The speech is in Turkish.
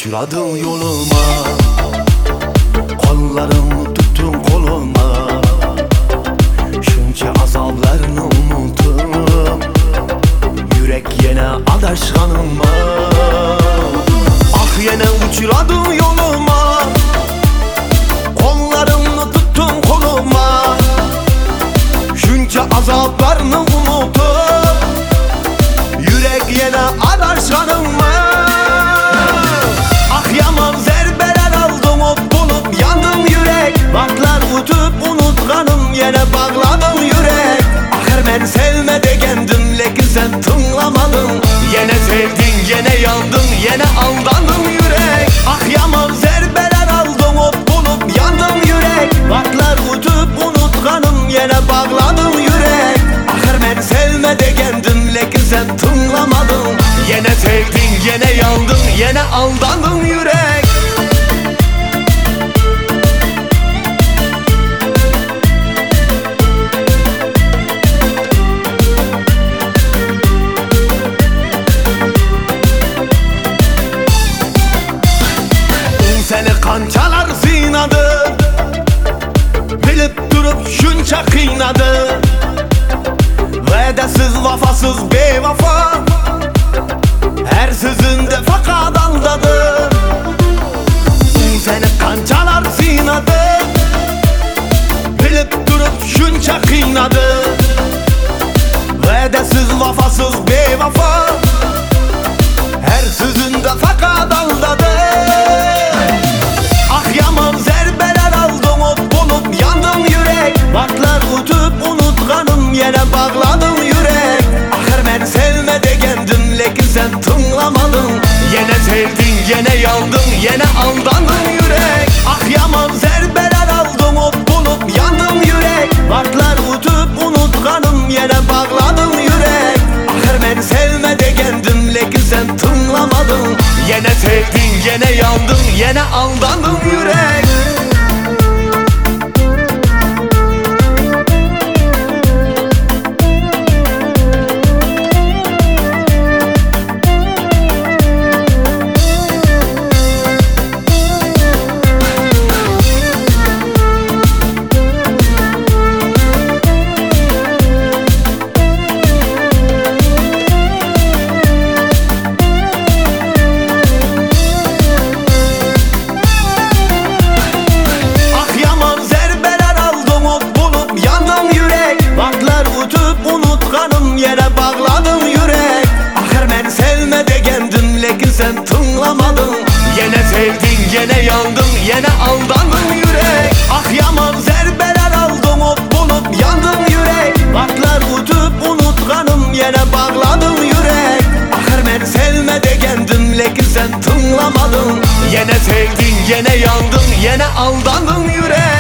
uçuradın yoluma, kollarımı tuttun koluma. Şunca azaplarını unuttum, yürek yine adaşkanıma. Ah yine uçuradın yoluma, kollarımı tuttun koluma. Şunca azaplarını unuttum, yürek yine adaşkanıma. Ah yaman zerbeler aldım, ot bulup yandım yürek. Vaklar utup unutkanım, yine bağladım yürek. Ahir ben sevme degendim, lekin sen tınlamadın. Yine sevdin, yine yandın, yine aldandım yürek. Ah yaman zerbeler aldım, ot bulup yandım yürek. Vaklar utup unutkanım, yine bağladım yürek. Ahir ben sevme degendim, lekin sen tınlamadın. Yine sevdin, yine yandın, yine aldandın yürek. Seni kançalar zinadı, bilip durup şunca kıynadı. Vedesiz, vafasız, bevafa, her sözünde fakat aldadı. Seni kançalar zinadı, bilip durup şunca kıynadı. Vedesiz, vafasız, bevafa, her sözünde fakat aldadı. Ah yaman zerbeler aldım, ot bulup yandım yürek. Vaklar utup unutkanım, yine bağladım yürek. Ahir ben sevme degendim, lekin sen tınlamadın. Yine sevdin, yine yandın, yine aldandın yürek. Ah yaman zerbeler aldım, ot bulup yandım yürek. Vaklar utup unutkanım, yine bağladım yürek. Ahir ben sevme degendim, lekin sen tınlamadın. Yine sevdin, yine yandın, yine aldandın yürek. Yine bağladım yürek. Ahir ben sevme degendim, lekin sen tınlamadın. Yine sevdin, yine yandın, yine aldandın yürek. Ah yaman zerbeler aldım, ot bulup yandım yürek. Vaklar utup unutkanım, yine bağladım yürek. Ahir ben sevme degendim, lekin sen tınlamadın. Yine sevdin, yine yandın, yine aldandın yürek.